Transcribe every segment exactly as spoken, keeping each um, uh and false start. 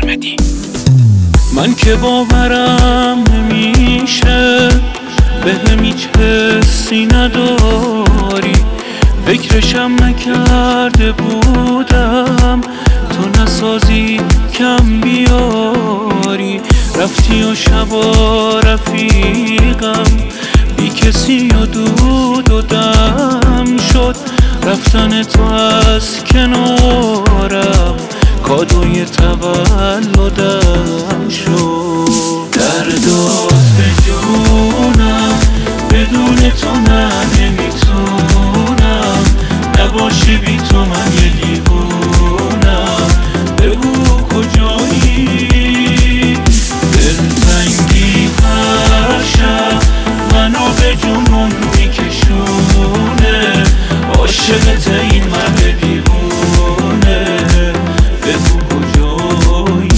احمدی. من که باورم نمیشه به هم هیچ حسی نداری، فکرشم نکرده بودم تو نسازی کم بیاری. رفتی و شبا رفیقم بی کسی و دود و دم شد، رفتن تو از کنارم کادوی تولدم شد. دردات به جونم بدون تو نه نمیتونم، نباشی بی تو من یه دیوونم. بگو کجایی دلتنگی هر شب منو به جنون میکشونه، عاشقت این مرد دیوونه. بگو کجایی.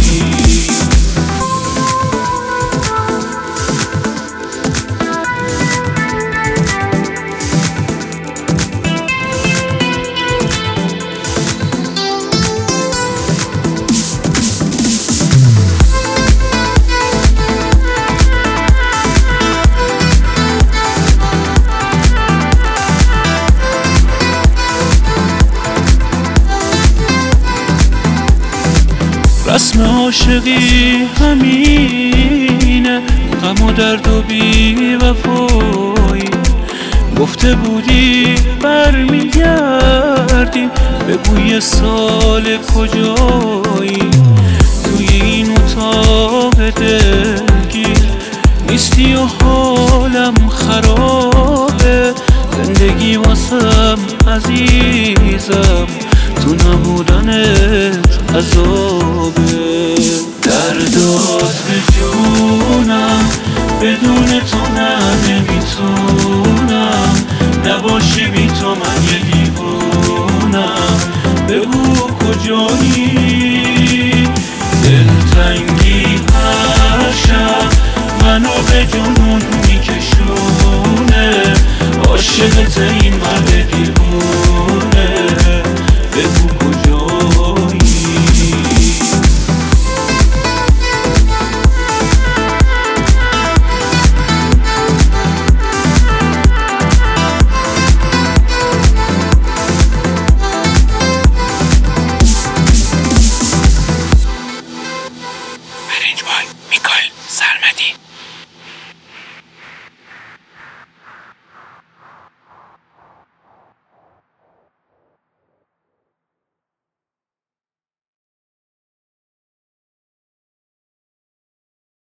رسم عاشقی همینه، غم و درد و بی وفایی. گفته بودی برمیگردی، بگو یه سال کجایی. توی این اتاق دلگیر نیستی و حالم خرابه، زندگی واسم عزیزم تو نبودنت عذابه. دردات به جونم بدون تو نه نمیتونم، نباشی بی تو من یه